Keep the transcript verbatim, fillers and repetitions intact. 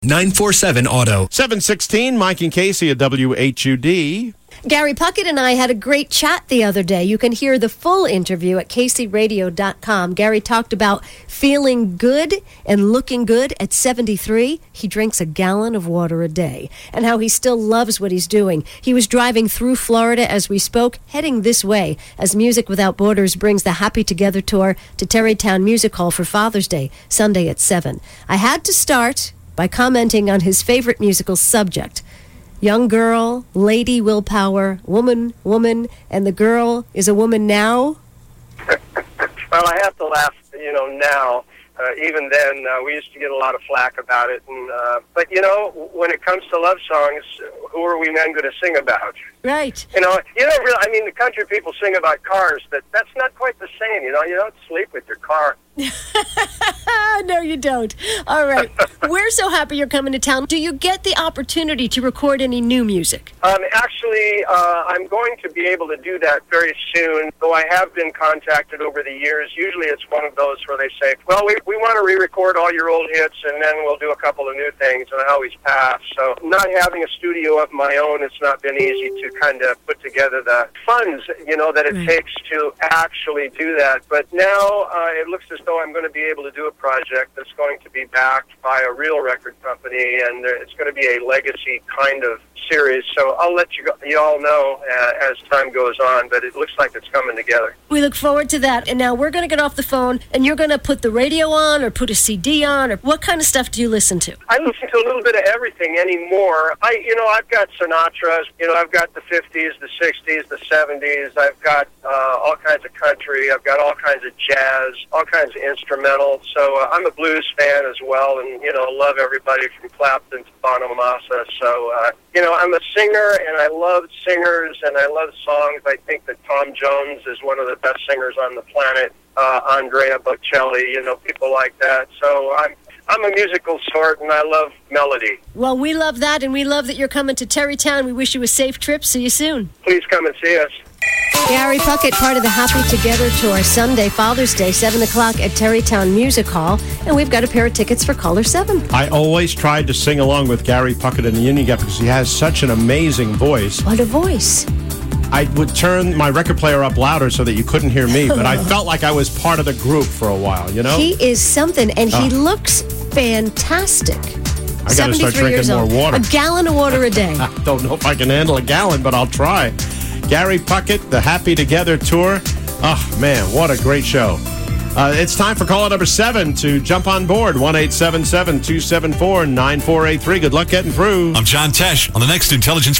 nine four seven auto. seven sixteen, Mike and Casey at W H U D. Gary Puckett and I had a great chat the other day. You can hear the full interview at K C radio dot com. Gary talked about feeling good and looking good at seventy-three. He drinks a gallon of water a day and how he still loves what he's doing. He was driving through Florida as we spoke, heading this way as Music Without Borders brings the Happy Together Tour to Terrytown Music Hall for Father's Day, Sunday at seven. I had to start by commenting on his favorite musical subject. Young girl, lady willpower, woman, woman, and the girl is a woman now? Well, I have to laugh, you know, now. Uh, even then, uh, we used to get a lot of flack about it. And, uh, but, you know, when it comes to love songs, who are we men going to sing about? Right. You know, you don't really, I mean, the country people sing about cars, but that's not quite the same, you know. You don't sleep with your car. No, you don't. All right. We're so happy you're coming to town. Do you get the opportunity to record any new music? Um, actually, uh, I'm going to be able to do that very soon, though I have been contacted over the years. Usually it's one of those where they say, well, we, we want to re-record all your old hits, and then we'll do a couple of new things, and I always pass. So not having a studio of my own, it's not been easy to kind of put together the funds, you know, that it Right. takes to actually do that. But now uh, it looks as though I'm going to be able to do a project that's going to be backed by a real record company, and it's going to be a legacy kind of series. So I'll let you, you all know uh, as time goes on, but it looks like it's coming together. We look forward to that. And now we're going to get off the phone, and you're going to put the radio on or put a C D on, or what kind of stuff do you listen to? I listen to a little bit of everything anymore. I, you know, I've got Sinatra, you know, I've got the fifties, the sixties, the seventies. I've got uh, all kinds of country. I've got all kinds of jazz, all kinds of instrumental. So uh, I'm a blues fan as well, and, you know, love everybody from Clapton to Bonamassa. So, uh, you know, I'm a singer, and I love singers, and I love songs. I think that Tom Jones is one of the best singers on the planet. Uh, Andrea Bocelli, you know, people like that. So I'm I'm a musical sort, and I love melody. Well, we love that, and we love that you're coming to Terrytown. We wish you a safe trip. See you soon. Please come and see us. Gary Puckett, part of the Happy Together Tour, Sunday, Father's Day, seven o'clock at Terrytown Music Hall. And we've got a pair of tickets for caller seven. I always tried to sing along with Gary Puckett in the Union Gap because he has such an amazing voice. What a voice. I would turn my record player up louder so that you couldn't hear me, but I felt like I was part of the group for a while, you know? He is something, and he Oh. looks fantastic. I got to start drinking more water. A gallon of water a day. I don't know if I can handle a gallon, but I'll try. Gary Puckett, the Happy Together Tour. Oh, man, what a great show. Uh, it's time for caller number seven to jump on board. one eight seven seven, two seven four, nine four eight three. Good luck getting through. I'm John Tesh on the next Intelligence